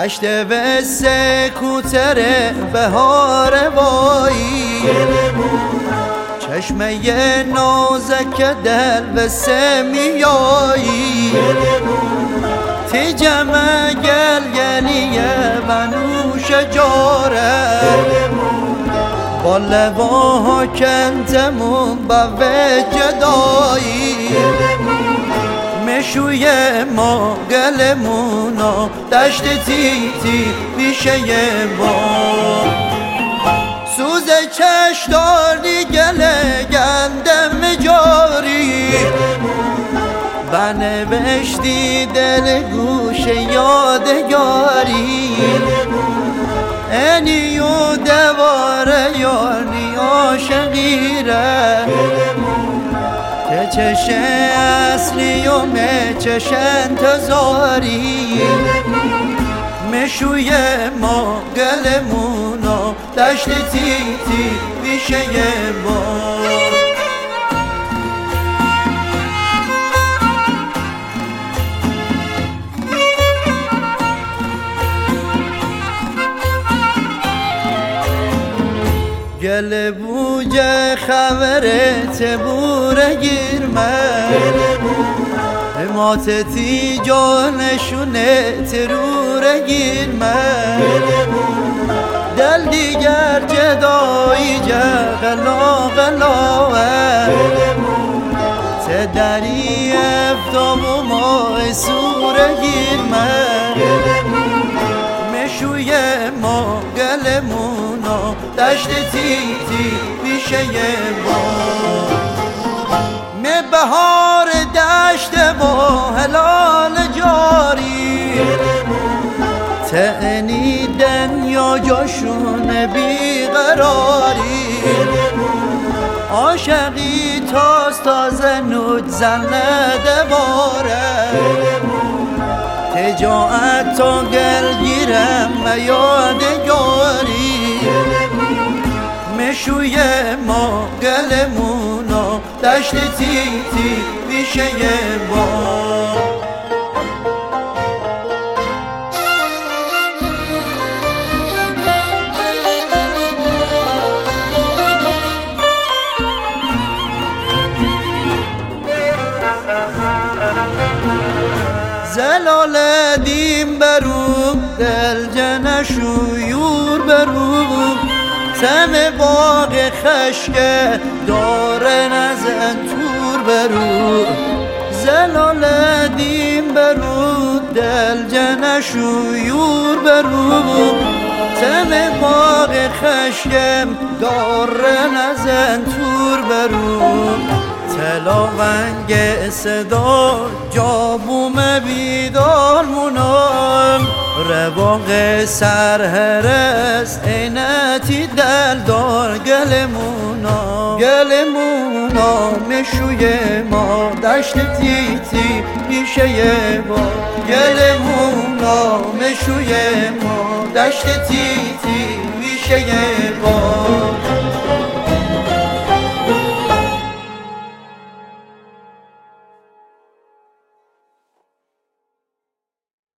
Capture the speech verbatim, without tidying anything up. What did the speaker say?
دشت و سکوتر بهار وایی چشمه نازک دل و سمیایی تی جمع گلگلیه و نوش جاره با لواها کنتمون با وجدایی مشوی ما گلمونا دشت تیتی بیشه با سوز چشداری گله گندم جاری بنوشتی دل گوش یادگاری اینی و دواره یاری عاشقیره ته چشه اصلی و مه چشه انتظاری مشوی ما گلمونا دشت تیتی بیشه با گل بوجه خبرت بوره گیرمه ماتتی جانشونه تروره گیرمه دل دیگر جدایی جه غلا غلاوه ته دری افتاب و ماه سوره گیرمه مشوی ما گلمونا دشت تیتی بیشه با می بهار دشت با هلال جاری تعنی دنیا جاشون بیقراری عاشقی تاست تازه نود زنده باره تجاعت تا گل گیرم و یادگاری مشوی ما گلمونا دشت تیتی بیشه با زلال دیم برو دل جنشو یور برو تم باغ خشکه داره نزن تور برو زلال دیم برو دل جنشو یور برو تم باغ خشکم داره نزن تور برو تلاونگ صدا جابوم بیدار مونم رواق سرهرس اینتی دل دار گلمونا گلمونا مشوی ما دشت تیتی بیشه با گلمونا مشوی ما دشت تیتی بیشه با